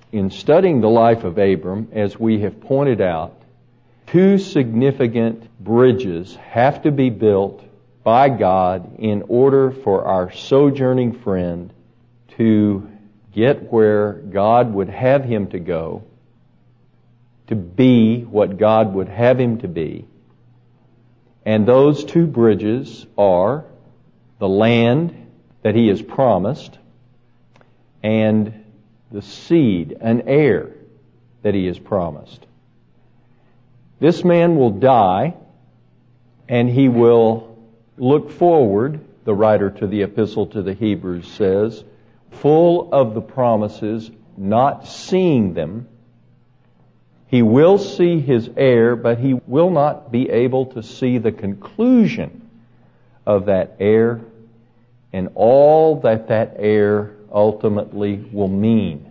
in studying the life of Abram, as we have pointed out, two significant bridges have to be built by God in order for our sojourning friend to get where God would have him to go, to be what God would have him to be. And those two bridges are the land that he has promised and the seed, an heir that he has promised. This man will die, and he will look forward, the writer to the Epistle to the Hebrews says, full of the promises, not seeing them. He will see his heir, but he will not be able to see the conclusion of that heir and all that that heir ultimately will mean.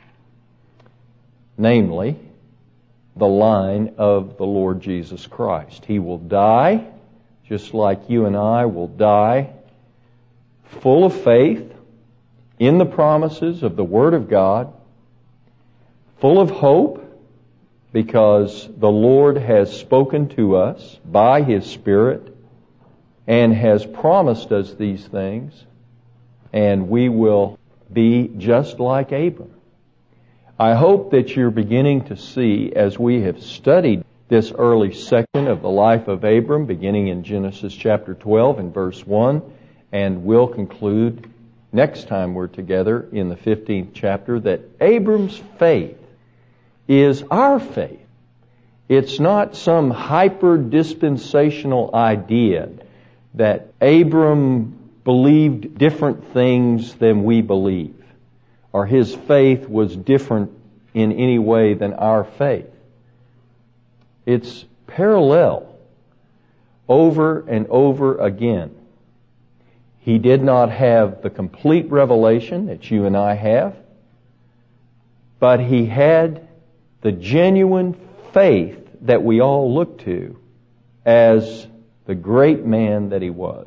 Namely, the line of the Lord Jesus Christ. He will die, just like you and I will die, full of faith in the promises of the Word of God, full of hope, because the Lord has spoken to us by His Spirit and has promised us these things, and we will be just like Abram. I hope that you're beginning to see, as we have studied this early section of the life of Abram, beginning in Genesis chapter 12 and verse 1, and we'll conclude next time we're together in the 15th chapter, that Abram's faith is our faith. It's not some hyper-dispensational idea that Abram believed different things than we believe, or his faith was different in any way than our faith. It's parallel over and over again. He did not have the complete revelation that you and I have, but he had the genuine faith that we all look to as the great man that he was.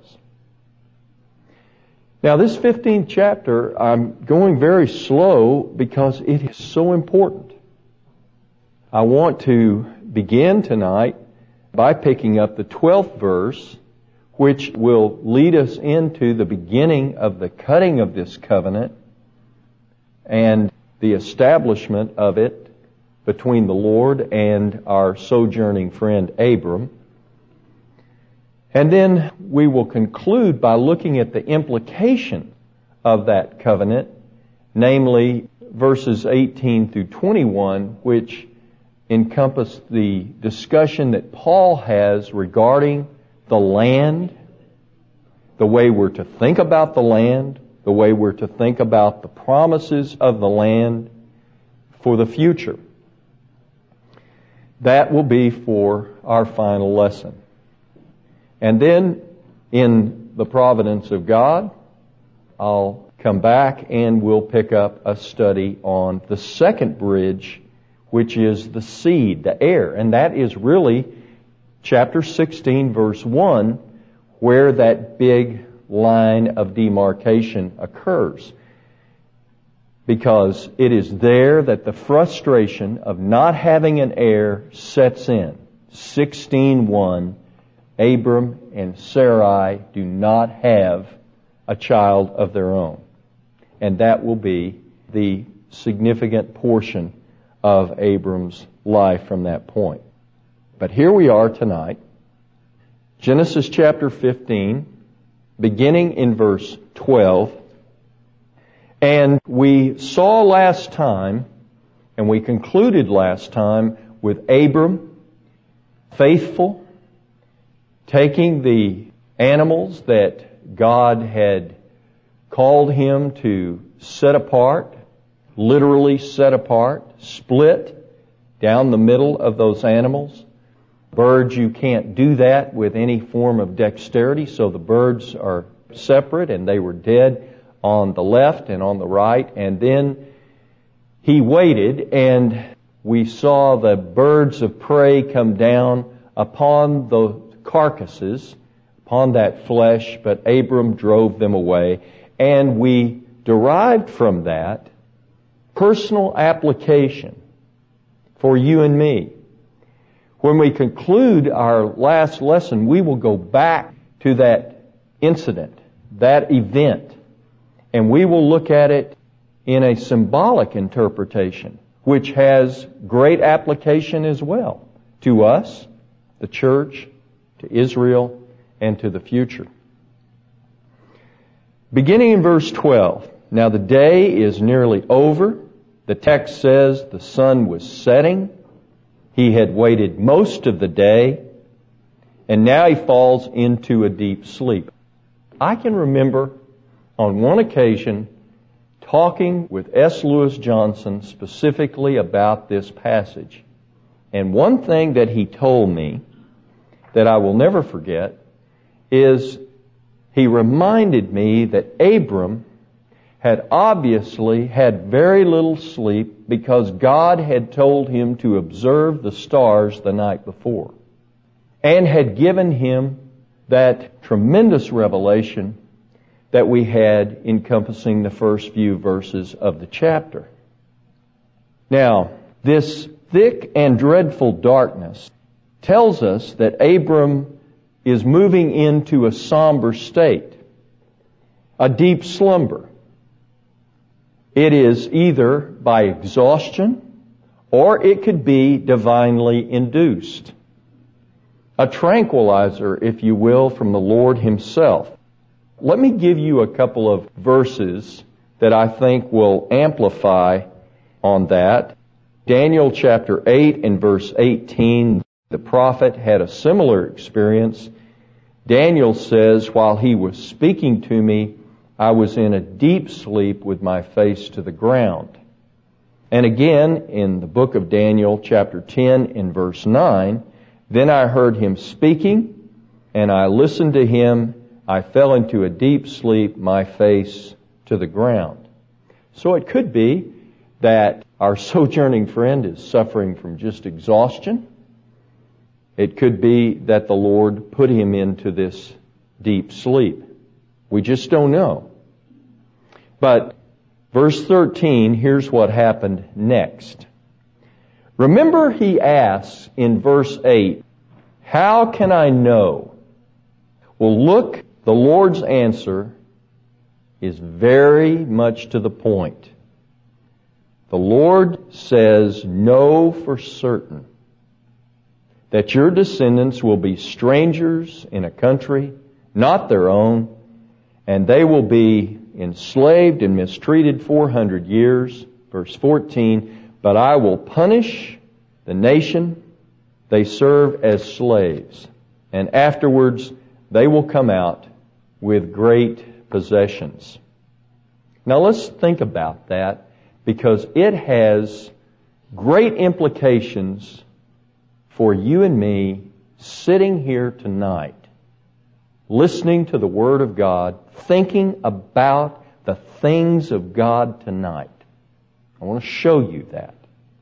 Now, this 15th chapter, I'm going very slow because it is so important. I want to begin tonight by picking up the 12th verse, which will lead us into the beginning of the cutting of this covenant and the establishment of it between the Lord and our sojourning friend Abram. And then we will conclude by looking at the implication of that covenant, namely verses 18 through 21, which encompass the discussion that Paul has regarding the land, the way we're to think about the land, the way we're to think about the promises of the land for the future. That will be for our final lesson. And then, in the providence of God, I'll come back and we'll pick up a study on the second bridge, which is the seed, the heir. And that is really chapter 16, verse 1, where that big line of demarcation occurs. Because it is there that the frustration of not having an heir sets in. 16:1, Abram and Sarai do not have a child of their own. And that will be the significant portion of Abram's life from that point. But here we are tonight, Genesis chapter 15, beginning in verse 12. And we saw last time, and we concluded last time, with Abram, faithful, taking the animals that God had called him to set apart, literally set apart, split down the middle of those animals. Birds, you can't do that with any form of dexterity, so the birds are separate, and they were dead on the left and on the right. And then he waited, and we saw the birds of prey come down upon the carcasses, upon that flesh, but Abram drove them away. And we derived from that personal application for you and me. When we conclude our last lesson, we will go back to that incident, that event, and we will look at it in a symbolic interpretation, which has great application as well to us, the church, to Israel, and to the future. Beginning in verse 12, now the day is nearly over. The text says the sun was setting. He had waited most of the day, and now he falls into a deep sleep. I can remember on one occasion talking with S. Lewis Johnson specifically about this passage. And one thing that he told me that I will never forget is he reminded me that Abram had obviously had very little sleep because God had told him to observe the stars the night before and had given him that tremendous revelation that we had encompassing the first few verses of the chapter. Now, this thick and dreadful darkness tells us that Abram is moving into a somber state, a deep slumber. It is either by exhaustion or it could be divinely induced. A tranquilizer, if you will, from the Lord Himself. Let me give you a couple of verses that I think will amplify on that. Daniel chapter 8 and verse 18, the prophet had a similar experience. Daniel says, while he was speaking to me, I was in a deep sleep with my face to the ground. And again, in the book of Daniel chapter 10 and verse 9, then I heard him speaking, and I listened to him. I fell into a deep sleep, my face to the ground. So it could be that our sojourning friend is suffering from just exhaustion. It could be that the Lord put him into this deep sleep. We just don't know. But verse 13, here's what happened next. Remember, he asks in verse 8, how can I know? Well, look, the Lord's answer is very much to the point. The Lord says, know for certain that your descendants will be strangers in a country not their own, and they will be enslaved and mistreated 400 years. Verse 14, but I will punish the nation they serve as slaves, and afterwards they will come out with great possessions. Now let's think about that, because it has great implications for you and me sitting here tonight, listening to the Word of God, thinking about the things of God tonight. I want to show you that.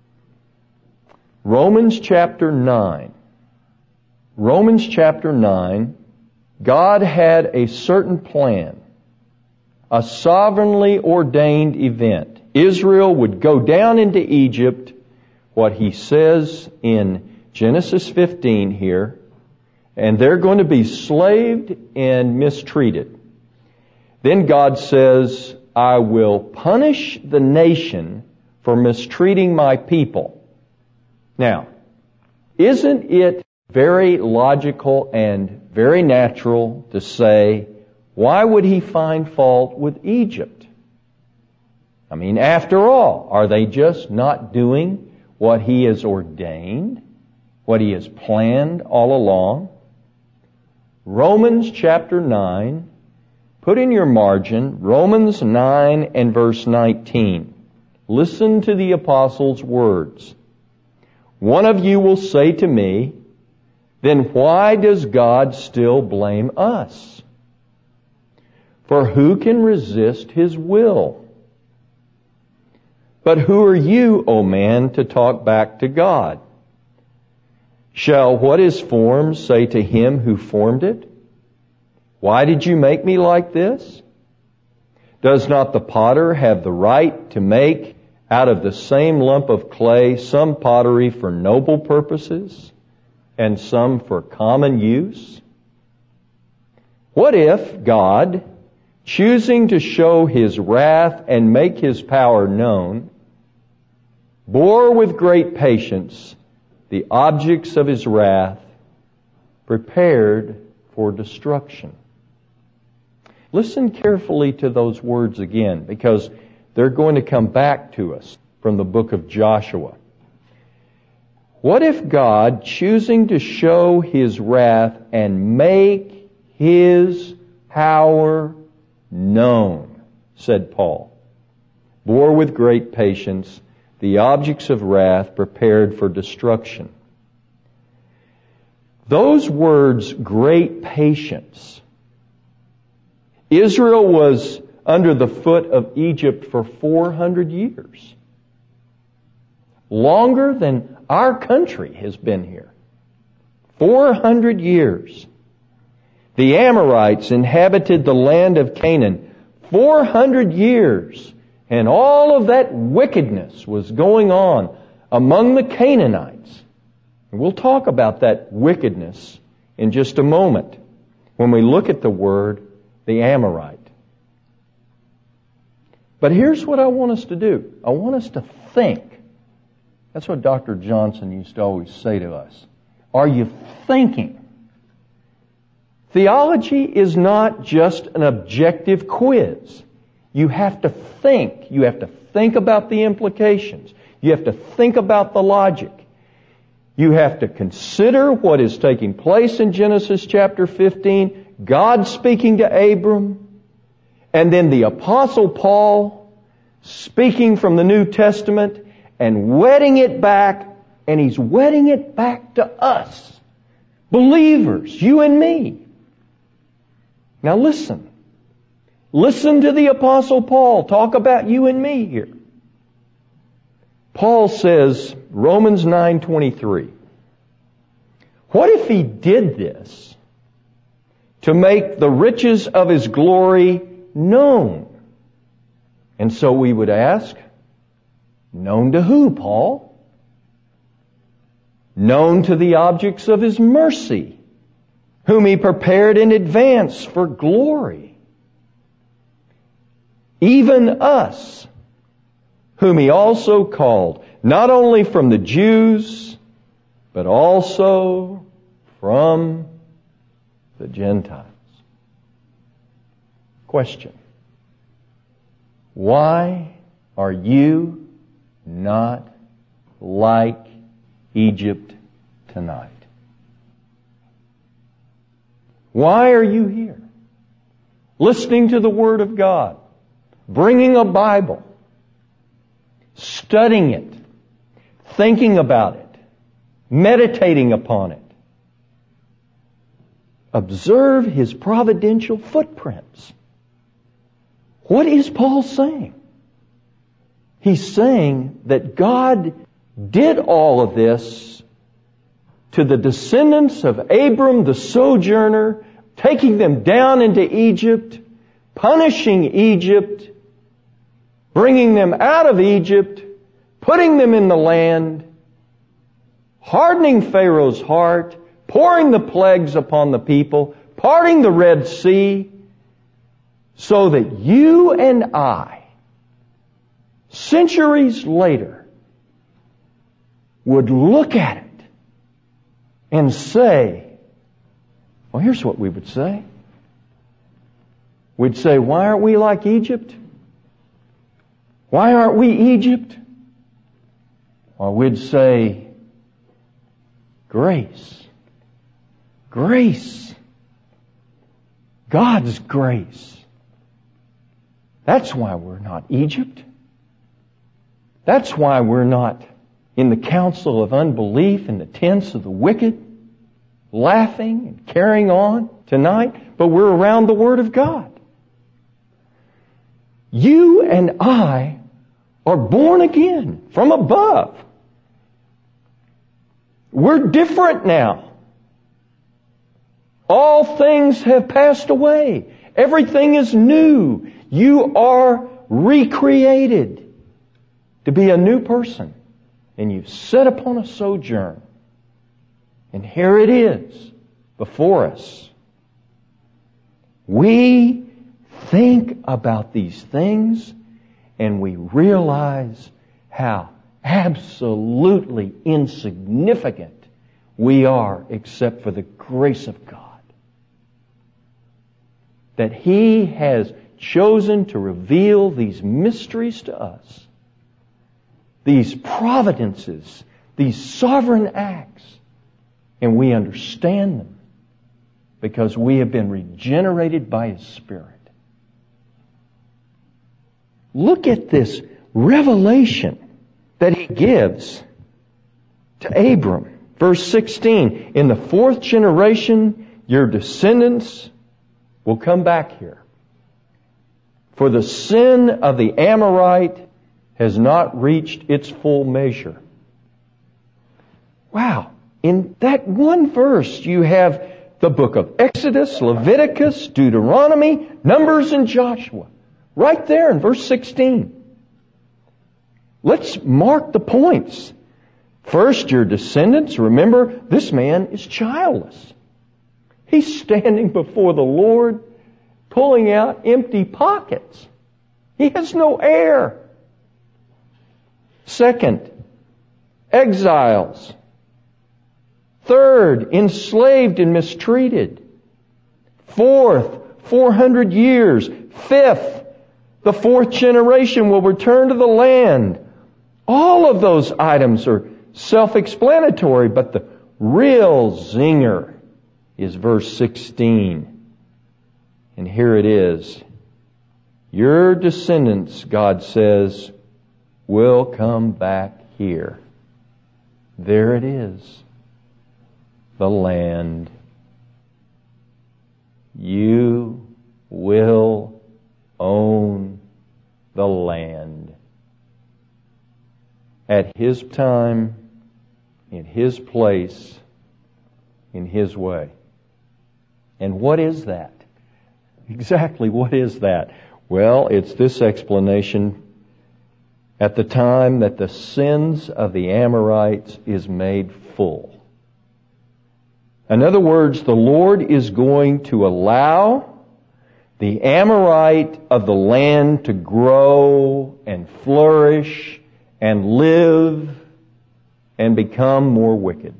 Romans chapter 9. Romans chapter 9, God had a certain plan, a sovereignly ordained event. Israel would go down into Egypt, what he says in Genesis 15 here, and they're going to be slaved and mistreated. Then God says, I will punish the nation for mistreating my people. Now, isn't it very logical and very natural to say, why would he find fault with Egypt? I mean, after all, are they just not doing what he has ordained, what he has planned all along? Romans chapter 9, put in your margin, Romans 9 and verse 19. Listen to the apostle's words. One of you will say to me, then why does God still blame us? For who can resist His will? But who are you, O man, to talk back to God? Shall what is formed say to him who formed it, why did you make me like this? Does not the potter have the right to make out of the same lump of clay, some pottery for noble purposes and some for common use? What if God, choosing to show His wrath and make His power known, bore with great patience the objects of His wrath, prepared for destruction? Listen carefully to those words again, because they're going to come back to us from the book of Joshua. What if God, choosing to show His wrath and make His power known, said Paul, bore with great patience the objects of wrath prepared for destruction? Those words, great patience. Israel was under the foot of Egypt for 400 years. Longer than our country has been here. 400 years. The Amorites inhabited the land of Canaan 400 years. And all of that wickedness was going on among the Canaanites. And we'll talk about that wickedness in just a moment when we look at the word, the Amorite. But here's what I want us to do. I want us to think. That's what Dr. Johnson used to always say to us. Are you thinking? Theology is not just an objective quiz. You have to think. You have to think about the implications. You have to think about the logic. You have to consider what is taking place in Genesis chapter 15, God speaking to Abram, and then the Apostle Paul speaking from the New Testament and wedding it back, and he's wedding it back to us, believers, you and me. Now listen. Listen to the Apostle Paul talk about you and me here. Paul says, Romans 9:23, what if he did this to make the riches of his glory known? And so we would ask, known to who, Paul? Known to the objects of his mercy, whom he prepared in advance for glory. Even us, whom he also called, not only from the Jews, but also from the Gentiles. Question. Why are you not like Egypt tonight? Why are you here? Listening to the Word of God, bringing a Bible, studying it, thinking about it, meditating upon it. Observe His providential footprints. What is Paul saying? He's saying that God did all of this to the descendants of Abram the sojourner, taking them down into Egypt, punishing Egypt, bringing them out of Egypt, putting them in the land, hardening Pharaoh's heart, pouring the plagues upon the people, parting the Red Sea, so that you and I, centuries later, would look at it and say, well, here's what we would say. We'd say, why aren't we like Egypt? Why aren't we Egypt? Or we'd say, grace. Grace. God's grace. That's why we're not Egypt. That's why we're not in the council of unbelief in the tents of the wicked, laughing and carrying on tonight, but we're around the Word of God. You and I are born again from above. We're different now. All things have passed away. Everything is new. You are recreated. to be a new person, and you've set upon a sojourn. And here it is before us. We think about these things and we realize how absolutely insignificant we are except for the grace of God. That He has chosen to reveal these mysteries to us, these providences, these sovereign acts, and we understand them because we have been regenerated by His Spirit. Look at this revelation that He gives to Abram. Verse 16, in the fourth generation, your descendants will come back here. For the sin of the Amorite has not reached its full measure. Wow. In that one verse, you have the book of Exodus, Leviticus, Deuteronomy, Numbers, and Joshua. Right there in verse 16. Let's mark the points. First, your descendants. Remember, this man is childless. He's standing before the Lord, pulling out empty pockets. He has no heir. Second, exiles. Third, enslaved and mistreated. Fourth, 400 years. Fifth, the fourth generation will return to the land. All of those items are self-explanatory, but the real zinger is verse 16. And here it is. Your descendants, God says, will come back here. There it is. The land. You will own the land. At His time, in His place, in His way. And what is that? Exactly what is that? Well, it's this explanation. At the time that the sins of the Amorites is made full. In other words, the Lord is going to allow the Amorite of the land to grow and flourish and live and become more wicked.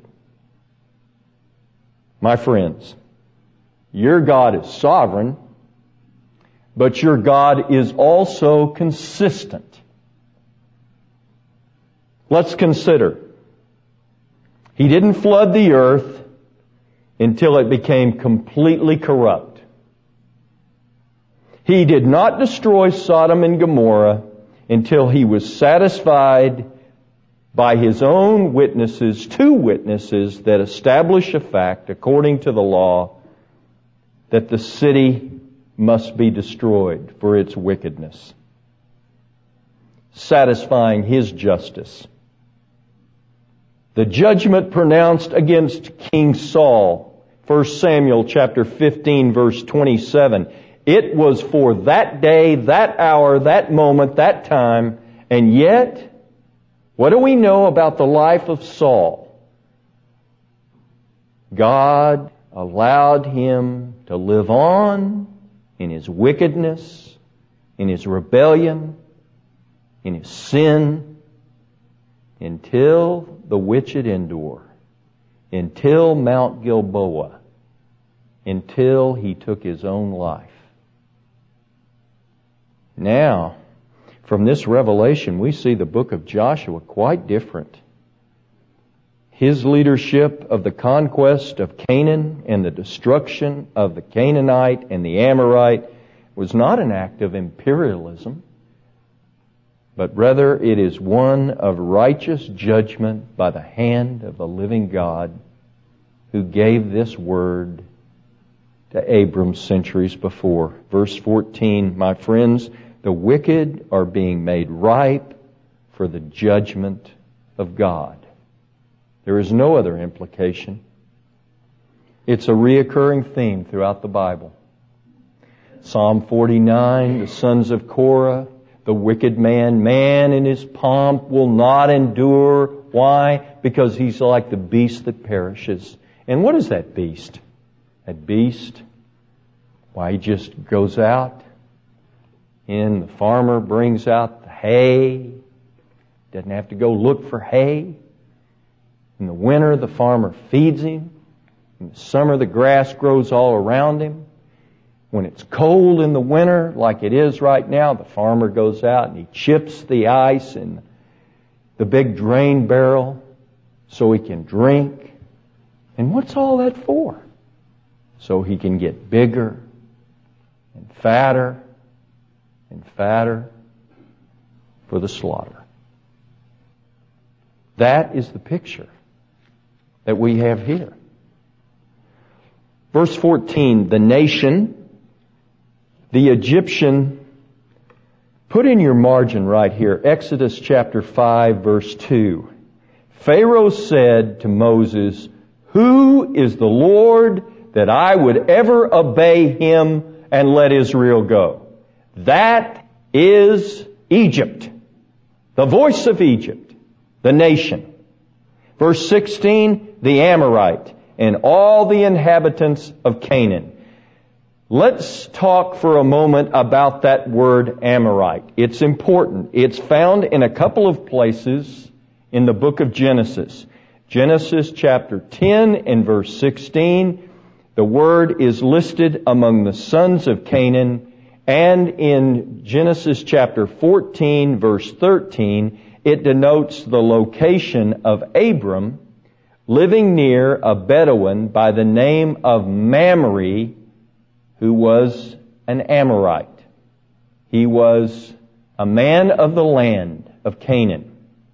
My friends, your God is sovereign, but your God is also consistent. Let's consider. He didn't flood the earth until it became completely corrupt. He did not destroy Sodom and Gomorrah until He was satisfied by His own witnesses, two witnesses that establish a fact according to the law that the city must be destroyed for its wickedness, satisfying His justice. The judgment pronounced against King Saul, 1 Samuel chapter 15, verse 27. It was for that day, that hour, that moment, that time, and yet, what do we know about the life of Saul? God allowed him to live on in his wickedness, in his rebellion, in his sin, until the witch at Endor, until Mount Gilboa, until he took his own life. Now, from this revelation, we see the book of Joshua quite different. His leadership of the conquest of Canaan and the destruction of the Canaanite and the Amorite was not an act of imperialism, but rather it is one of righteous judgment by the hand of the living God who gave this word to Abram centuries before. Verse 14, my friends, the wicked are being made ripe for the judgment of God. There is no other implication. It's a reoccurring theme throughout the Bible. Psalm 49, the sons of Korah, the wicked man. Man in his pomp will not endure. Why? Because he's like the beast that perishes. And what is that beast? That beast, why, he just goes out and the farmer brings out the hay. Doesn't have to go look for hay. In the winter, the farmer feeds him. In the summer, the grass grows all around him. When it's cold in the winter, like it is right now, the farmer goes out and he chips the ice in the big drain barrel so he can drink. And what's all that for? So he can get bigger and fatter for the slaughter. That is the picture that we have here. Verse 14, the nation, the Egyptian, put in your margin right here, Exodus chapter 5, verse 2. Pharaoh said to Moses, "Who is the Lord that I would ever obey him and let Israel go?" That is Egypt, the voice of Egypt, the nation. Verse 16, the Amorite and all the inhabitants of Canaan. Let's talk for a moment about that word Amorite. It's important. It's found in a couple of places in the book of Genesis. Genesis chapter 10 and verse 16. The word is listed among the sons of Canaan. And in Genesis chapter 14 verse 13, it denotes the location of Abram living near a Bedouin by the name of Mamre, who was an Amorite. He was a man of the land of Canaan.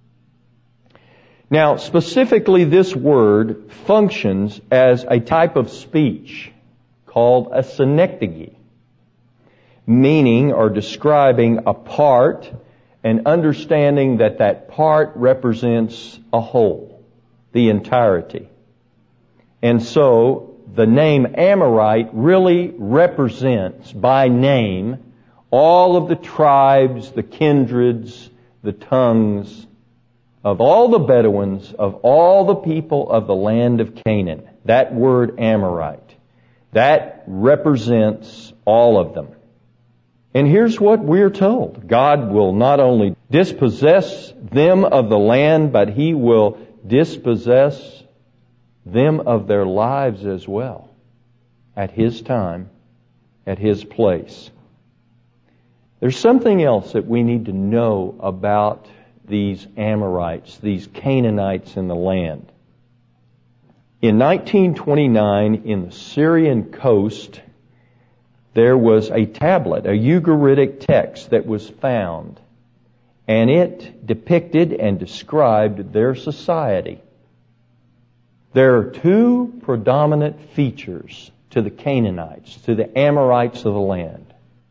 Now, specifically, this word functions as a type of speech called a synecdoche, meaning or describing a part and understanding that that part represents a whole, the entirety. And so, the name Amorite really represents by name all of the tribes, the kindreds, the tongues of all the Bedouins, of all the people of the land of Canaan. That word Amorite, that represents all of them. And here's what we're told. God will not only dispossess them of the land, but He will dispossess them of their lives as well, at His time, at His place. There's something else that we need to know about these Amorites, these Canaanites in the land. In 1929, in the Syrian coast, there was a tablet, a Ugaritic text that was found, and it depicted and described their society. There are two predominant features to the Canaanites, to the Amorites of the land.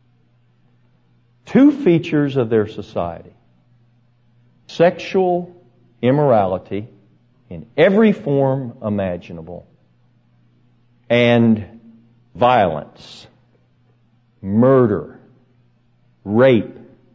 Two features of their society. Sexual immorality in every form imaginable, and violence, murder, rape,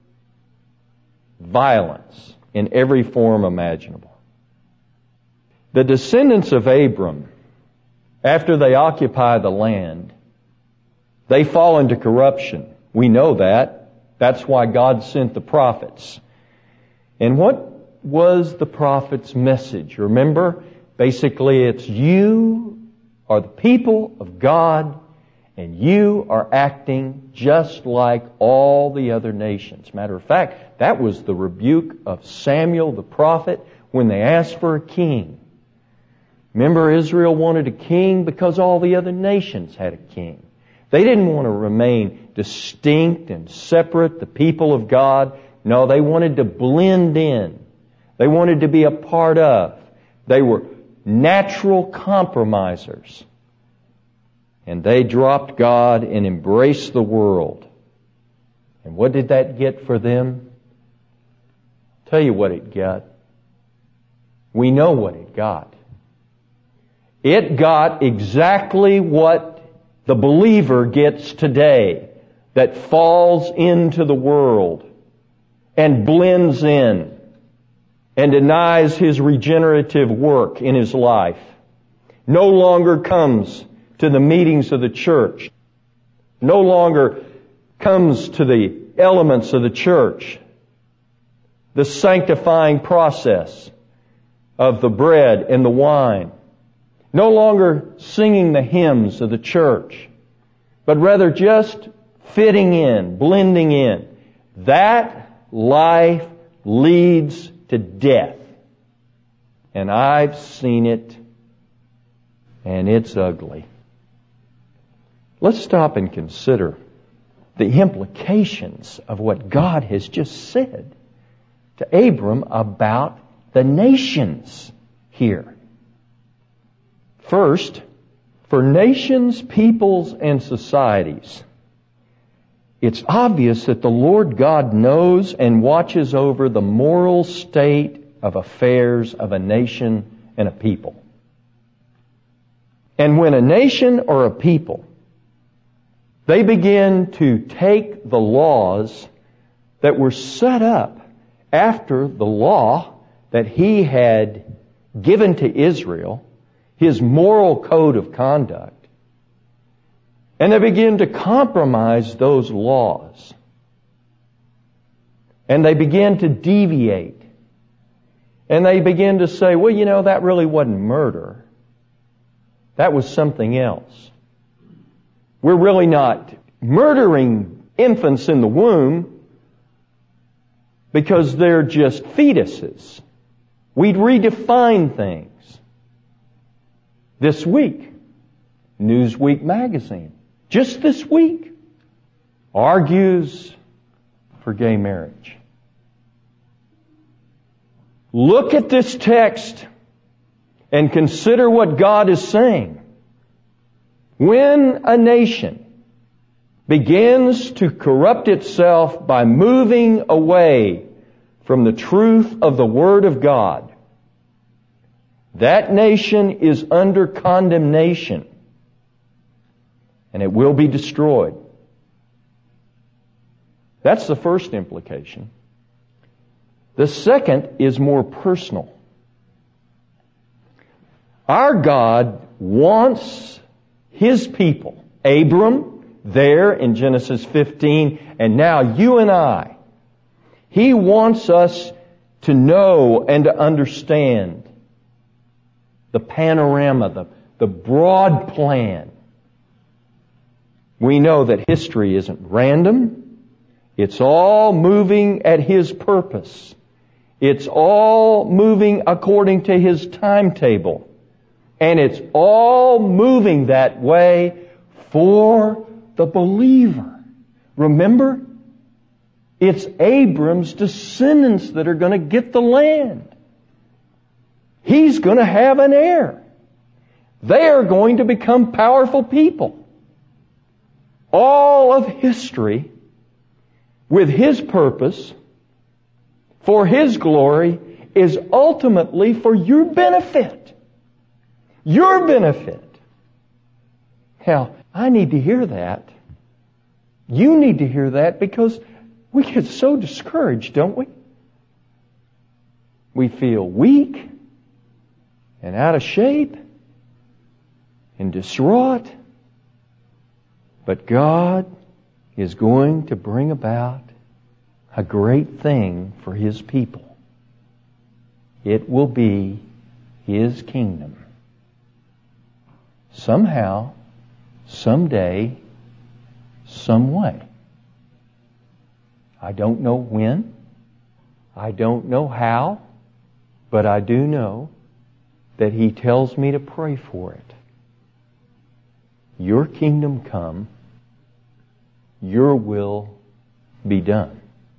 violence in every form imaginable. The descendants of Abram, after they occupy the land, they fall into corruption. We know that. That's why God sent the prophets. And what was the prophet's message? Remember, basically it's you are the people of God and you are acting just like all the other nations. Matter of fact, that was the rebuke of Samuel the prophet when they asked for a king. Remember, Israel wanted a king because all the other nations had a king. They didn't want to remain distinct and separate, the people of God. No, they wanted to blend in. They wanted to be a part of. They were natural compromisers. And they dropped God and embraced the world. And what did that get for them? I'll tell you what it got. We know what it got. It got exactly what the believer gets today that falls into the world. and blends in and denies His regenerative work in his life, no longer comes to the meetings of the church, no longer comes to the elements of the church, the sanctifying process of the bread and the wine, no longer singing the hymns of the church, but rather just fitting in, blending in. That life leads to death. And I've seen it, and it's ugly. Let's stop and consider the implications of what God has just said to Abram about the nations here. First, for nations, peoples, and societies, it's obvious that the Lord God knows and watches over the moral state of affairs of a nation and a people. And when a nation or a people, they begin to take the laws that were set up after the law that He had given to Israel, His moral code of conduct, and they begin to compromise those laws. And they begin to deviate. And they begin to say, well, you know, that really wasn't murder. That was something else. We're really not murdering infants in the womb because they're just fetuses. We'd redefine things. This week, Newsweek magazine, just this week, argues for gay marriage. Look at this text and consider what God is saying. When a nation begins to corrupt itself by moving away from the truth of the Word of God, that nation is under condemnation, and it will be destroyed. That's the first implication. The second is more personal. Our God wants His people, Abram, there in Genesis 15, and now you and I. He wants us to know and to understand the panorama, the broad plan. We know that history isn't random. It's all moving at His purpose. It's all moving according to His timetable. And it's all moving that way for the believer. Remember? It's Abram's descendants that are going to get the land. He's going to have an heir. They are going to become powerful people. All of history, with His purpose, for His glory, is ultimately for your benefit. Your benefit. Hell, I need to hear that. You need to hear that because we get so discouraged, don't we? We feel weak and out of shape and distraught. But God is going to bring about a great thing for His people. It will be His kingdom. Somehow, someday, some way. I don't know when. I don't know how. But I do know that He tells me to pray for it. Your kingdom come. Your will be done.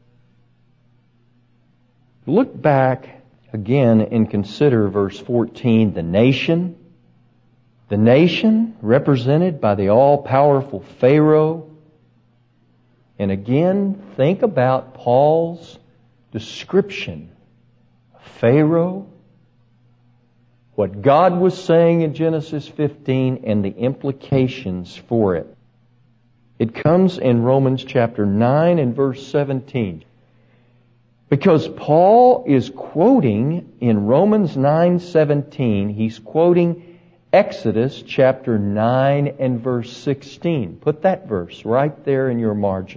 Look back again and consider verse 14, the nation. The nation represented by the all-powerful Pharaoh. And again, think about Paul's description of Pharaoh, what God was saying in Genesis 15, and the implications for it. It comes in Romans chapter 9 and verse 17. Because Paul is quoting in Romans 9:17, he's quoting Exodus chapter 9 and verse 16. Put that verse right there in your margin.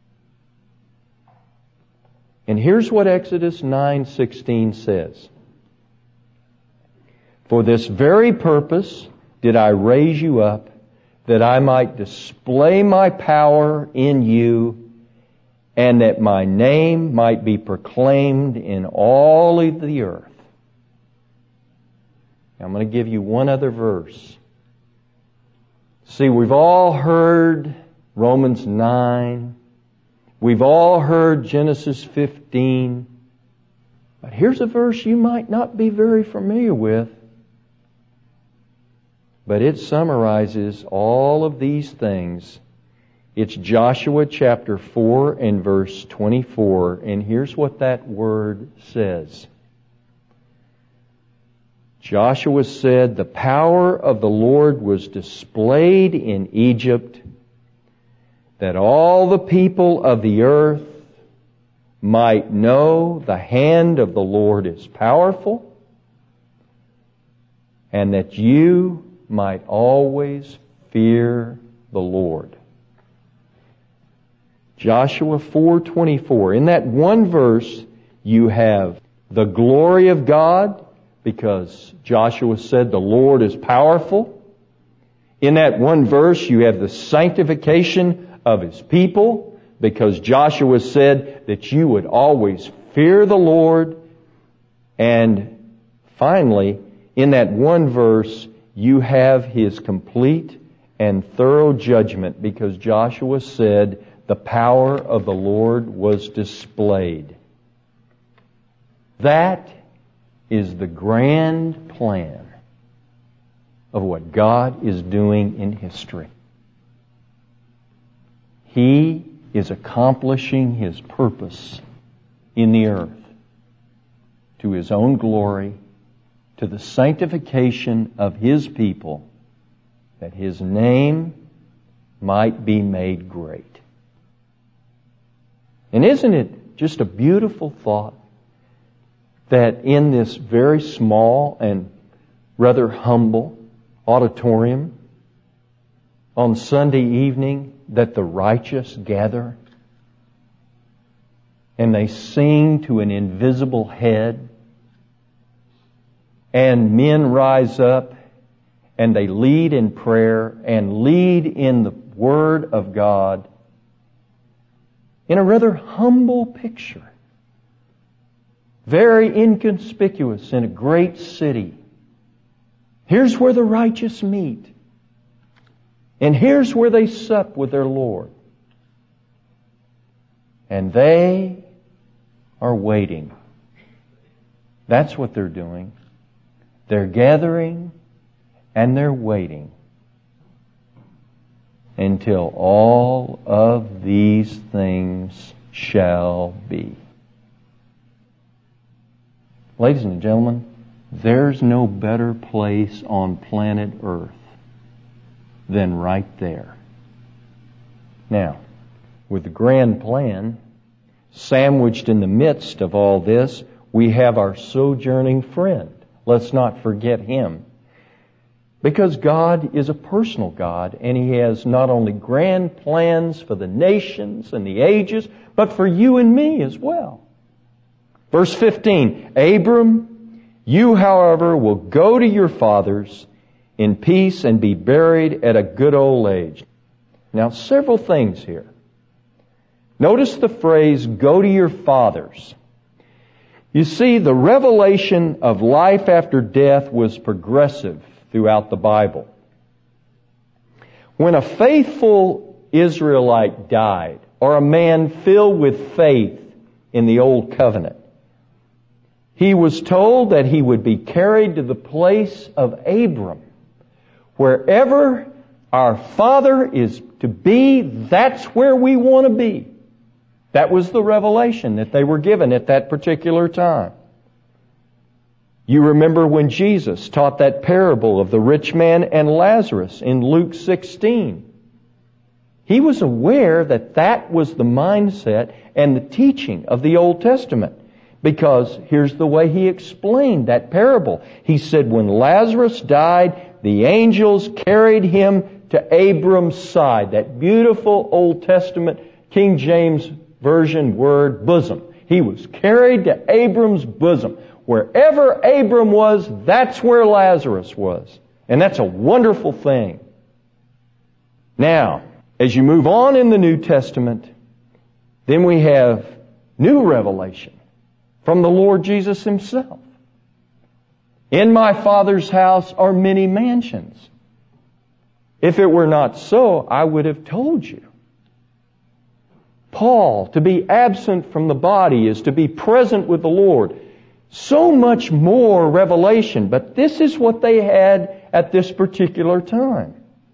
And here's what Exodus 9:16 says. For this very purpose did I raise you up, that I might display my power in you, and that my name might be proclaimed in all of the earth. Now, I'm going to give you one other verse. See, we've all heard Romans 9. We've all heard Genesis 15. But here's a verse you might not be very familiar with. But it summarizes all of these things. It's Joshua chapter 4 and verse 24. And here's what that word says. Joshua said, the power of the Lord was displayed in Egypt, that all the people of the earth might know the hand of the Lord is powerful, and that you might always fear the Lord. Joshua 4:24. In that one verse, you have the glory of God, because Joshua said the Lord is powerful. In that one verse, you have the sanctification of His people, because Joshua said that you would always fear the Lord. And finally, in that one verse, you have His complete and thorough judgment, because Joshua said the power of the Lord was displayed. That is the grand plan of what God is doing in history. He is accomplishing His purpose in the earth to His own glory, to the sanctification of His people, that His name might be made great. And isn't it just a beautiful thought that in this very small and rather humble auditorium on Sunday evening that the righteous gather and they sing to an invisible head, and men rise up and they lead in prayer and lead in the Word of God in a rather humble picture. Very inconspicuous in a great city. Here's where the righteous meet. And here's where they sup with their Lord. And they are waiting. That's what they're doing. They're gathering and they're waiting until all of these things shall be. Ladies and gentlemen, there's no better place on planet Earth than right there. Now, with the grand plan, sandwiched in the midst of all this, we have our sojourning friend. Let's not forget Him. Because God is a personal God, and He has not only grand plans for the nations and the ages, but for you and me as well. Verse 15, Abram, you, however, will go to your fathers in peace and be buried at a good old age. Now, several things here. Notice the phrase, go to your fathers. You see, the revelation of life after death was progressive throughout the Bible. When a faithful Israelite died, or a man filled with faith in the Old Covenant, he was told that he would be carried to the place of Abram. Wherever our Father is to be, that's where we want to be. That was the revelation that they were given at that particular time. You remember when Jesus taught that parable of the rich man and Lazarus in Luke 16. He was aware that that was the mindset and the teaching of the Old Testament. Because here's the way he explained that parable. He said, when Lazarus died, the angels carried him to Abram's side. That beautiful Old Testament King James Version word, bosom. He was carried to Abram's bosom. Wherever Abram was, that's where Lazarus was. And that's a wonderful thing. Now, as you move on in the New Testament, then we have new revelation from the Lord Jesus Himself. In my Father's house are many mansions. If it were not so, I would have told you. Paul, to be absent from the body is to be present with the Lord. So much more revelation, but this is what they had at this particular time.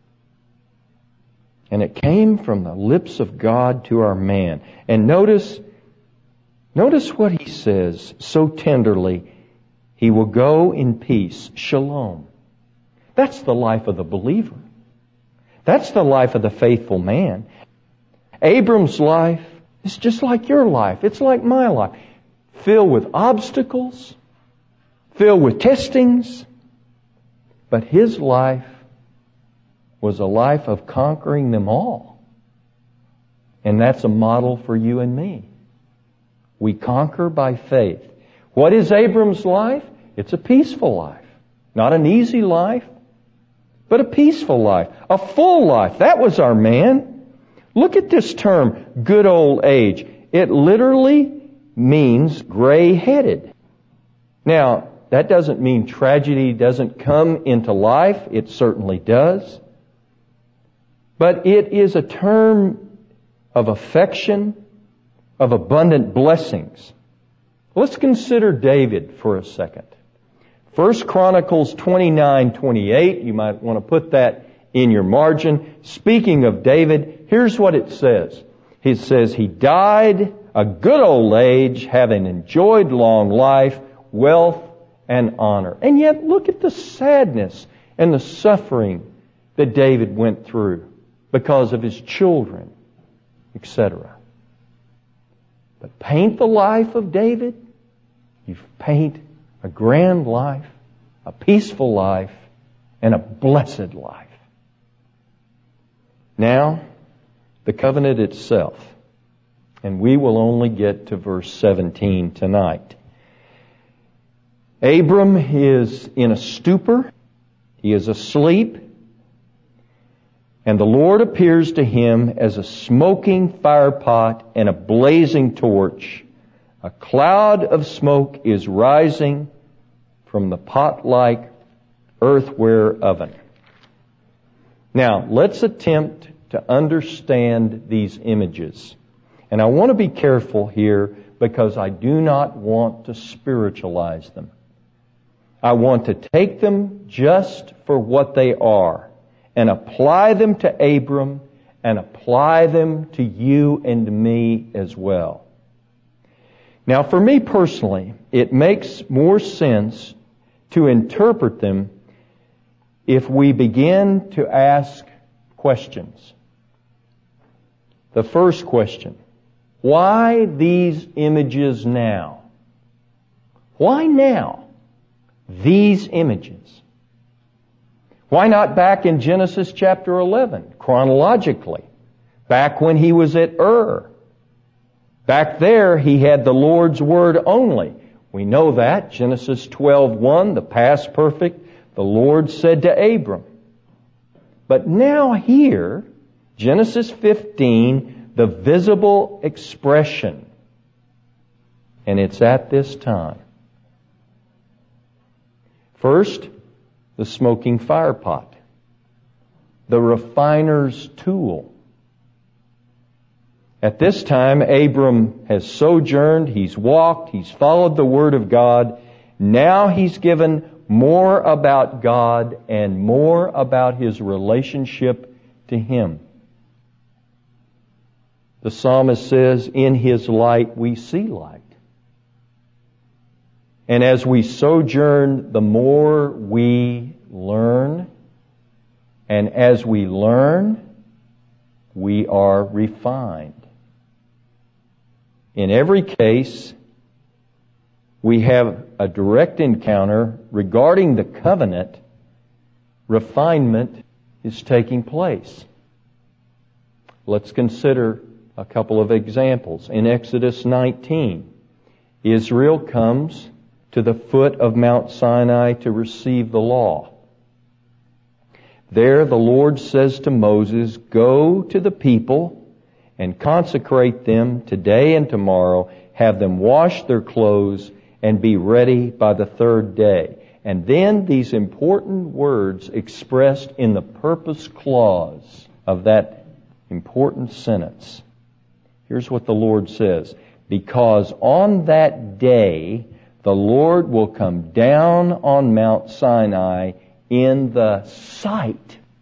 And it came from the lips of God to our man. And notice what he says so tenderly. He will go in peace. Shalom. That's the life of the believer. That's the life of the faithful man. Abram's life is just like your life. It's like my life. Filled with obstacles, filled with testings. But his life was a life of conquering them all. And that's a model for you and me. We conquer by faith. What is Abram's life? It's a peaceful life. Not an easy life, but a peaceful life. A full life. That was our man. Look at this term, good old age. It literally means gray-headed. Now, that doesn't mean tragedy doesn't come into life. It certainly does. But it is a term of affection, of abundant blessings. Let's consider David for a second. 1 Chronicles 29:28. You might want to put that in your margin. Speaking of David, here's what it says. It says, he died a good old age, having enjoyed long life, wealth, and honor. And yet, look at the sadness and the suffering that David went through because of his children, etc. But paint the life of David, you paint a grand life, a peaceful life, and a blessed life. Now, the covenant itself. And we will only get to verse 17 tonight. Abram is in a stupor. He is asleep. And the Lord appears to him as a smoking firepot and a blazing torch. A cloud of smoke is rising from the pot-like earthenware oven. Now, let's attempt to understand these images. And I want to be careful here because I do not want to spiritualize them. I want to take them just for what they are and apply them to Abram and apply them to you and to me as well. Now, for me personally, it makes more sense to interpret them if we begin to ask questions. The first question, why these images now? Why now these images? Why not back in Genesis chapter 11, chronologically? Back when he was at Ur. Back there, he had the Lord's word only. We know that. Genesis 12:1, the past perfect, the Lord said to Abram. But now here, Genesis 15, the visible expression. And it's at this time. First, the smoking firepot. The refiner's tool. At this time, Abram has sojourned, he's walked, he's followed the Word of God. Now he's given more about God and more about his relationship to Him. The psalmist says, in His light we see light. And as we sojourn, the more we learn. And as we learn, we are refined. In every case, we have a direct encounter regarding the covenant. Refinement is taking place. Let's consider a couple of examples. In Exodus 19, Israel comes to the foot of Mount Sinai to receive the law. There the Lord says to Moses, "Go to the people and consecrate them today and tomorrow. Have them wash their clothes and be ready by the third day." And then these important words expressed in the purpose clause of that important sentence. Here's what the Lord says. "Because on that day the Lord will come down on Mount Sinai in the sight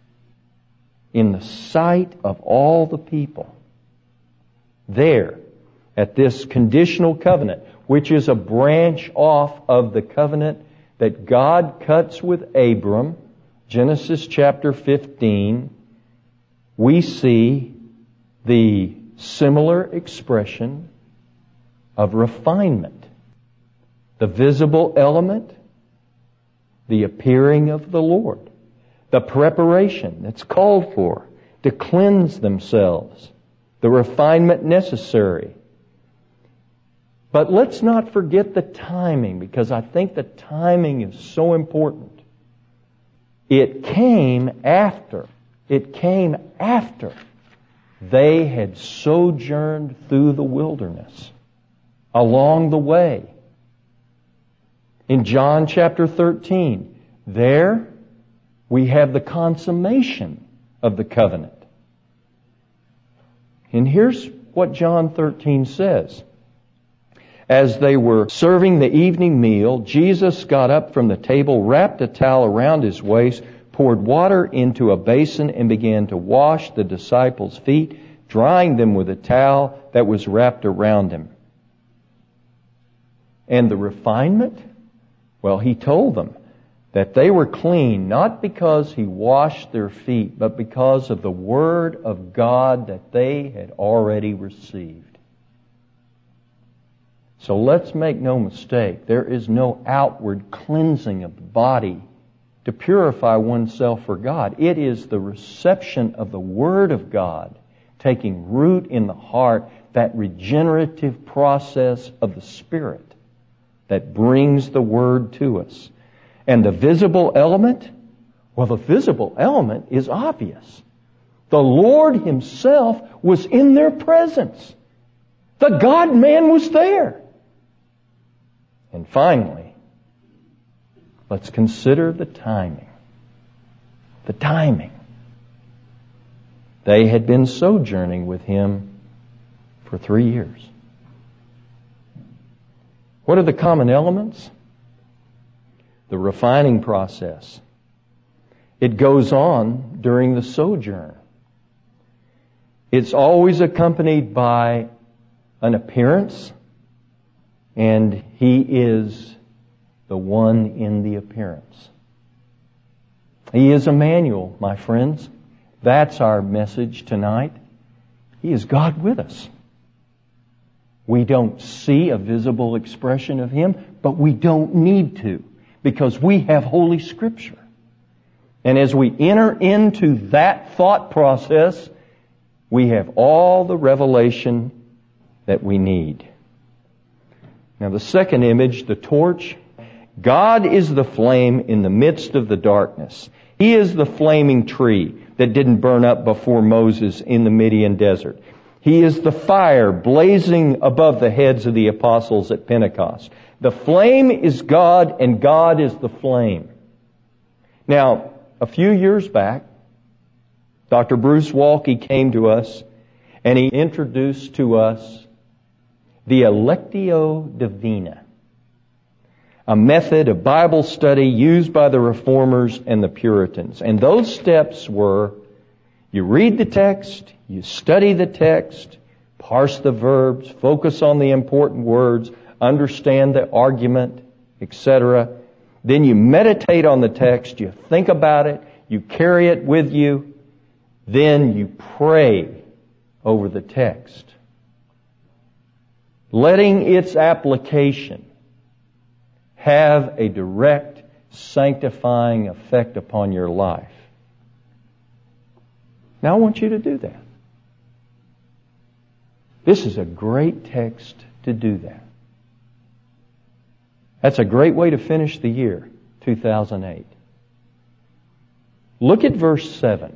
of all the people." There, at this conditional covenant, which is a branch off of the covenant that God cuts with Abram, Genesis chapter 15, we see the similar expression of refinement. The visible element, the appearing of the Lord, the preparation that's called for to cleanse themselves, the refinement necessary. But let's not forget the timing, because I think the timing is so important. It came after they had sojourned through the wilderness, along the way. In John chapter 13, there we have the consummation of the covenant. And here's what John 13 says. As they were serving the evening meal, Jesus got up from the table, wrapped a towel around his waist, poured water into a basin, and began to wash the disciples' feet, drying them with a towel that was wrapped around him. And the refinement? Well, he told them that they were clean, not because he washed their feet, but because of the Word of God that they had already received. So let's make no mistake, there is no outward cleansing of the body to purify oneself for God. It is the reception of the Word of God taking root in the heart, that regenerative process of the Spirit that brings the Word to us. And the visible element? Well, the visible element is obvious. The Lord Himself was in their presence. The God-man was there. And finally, let's consider the timing. The timing. They had been sojourning with Him for 3 years. What are the common elements? The refining process. It goes on during the sojourn. It's always accompanied by an appearance, and He is the one in the appearance. He is Emmanuel, my friends. That's our message tonight. He is God with us. We don't see a visible expression of Him, but we don't need to, because we have Holy Scripture. And as we enter into that thought process, we have all the revelation that we need. Now the second image, the torch. God is the flame in the midst of the darkness. He is the flaming tree that didn't burn up before Moses in the Midian desert. He is the fire blazing above the heads of the apostles at Pentecost. The flame is God, and God is the flame. Now, a few years back, Dr. Bruce Walke came to us, and he introduced to us the Electio Divina, a method of Bible study used by the Reformers and the Puritans. And those steps were, you read the text, you study the text, parse the verbs, focus on the important words, understand the argument, etc. Then you meditate on the text, you think about it, you carry it with you, then you pray over the text, letting its application have a direct sanctifying effect upon your life. Now I want you to do that. This is a great text to do that. That's a great way to finish the year, 2008. Look at verse 7.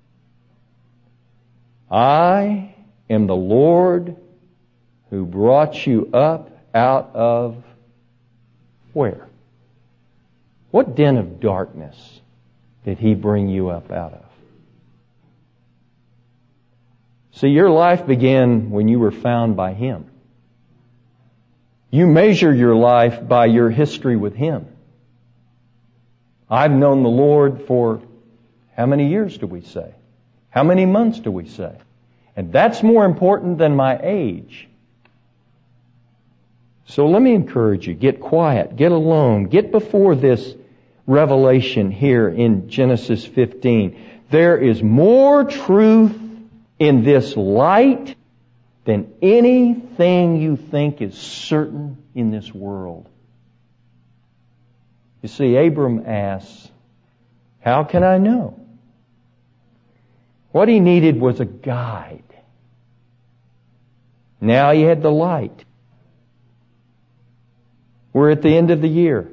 I am the Lord who brought you up out of where? What den of darkness did He bring you up out of? See, your life began when you were found by Him. You measure your life by your history with Him. I've known the Lord for how many years do we say? How many months do we say? And that's more important than my age. So let me encourage you, get quiet, get alone, get before this revelation here in Genesis 15. There is more truth in this light than anything you think is certain in this world. You see, Abram asks, how can I know? What he needed was a guide. Now he had the light. We're at the end of the year.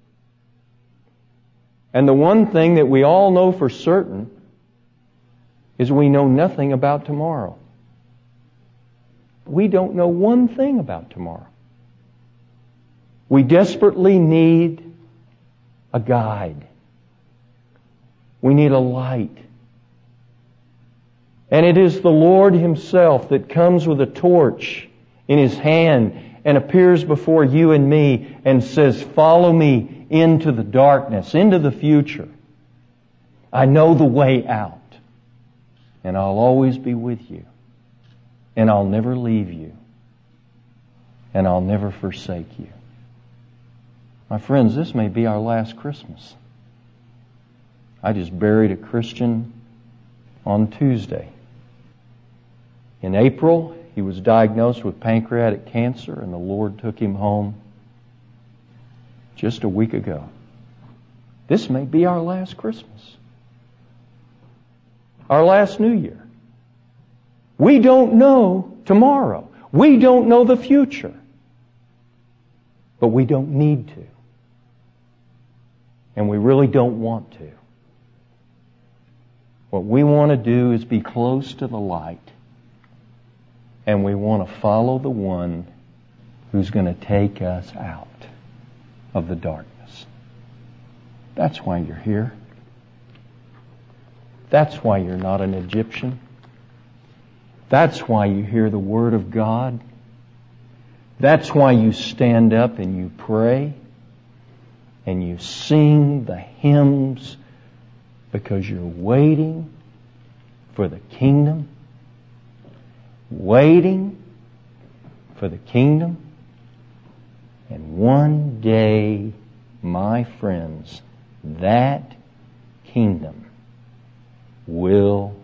And the one thing that we all know for certain is we know nothing about tomorrow. We don't know one thing about tomorrow. We desperately need a guide. We need a light. And it is the Lord Himself that comes with a torch in His hand and appears before you and me and says, follow me into the darkness, into the future. I know the way out. And I'll always be with you. And I'll never leave you. And I'll never forsake you. My friends, this may be our last Christmas. I just buried a Christian on Tuesday. In April, he was diagnosed with pancreatic cancer, and the Lord took him home just a week ago. This may be our last Christmas. Our last New Year. We don't know tomorrow. We don't know the future. But we don't need to. And we really don't want to. What we want to do is be close to the light. And we want to follow the one who's going to take us out of the darkness. That's why you're here. That's why you're not an Egyptian. That's why you hear the Word of God. That's why you stand up and you pray and you sing the hymns, because you're waiting for the kingdom. Waiting for the kingdom. And one day, my friends, that kingdom will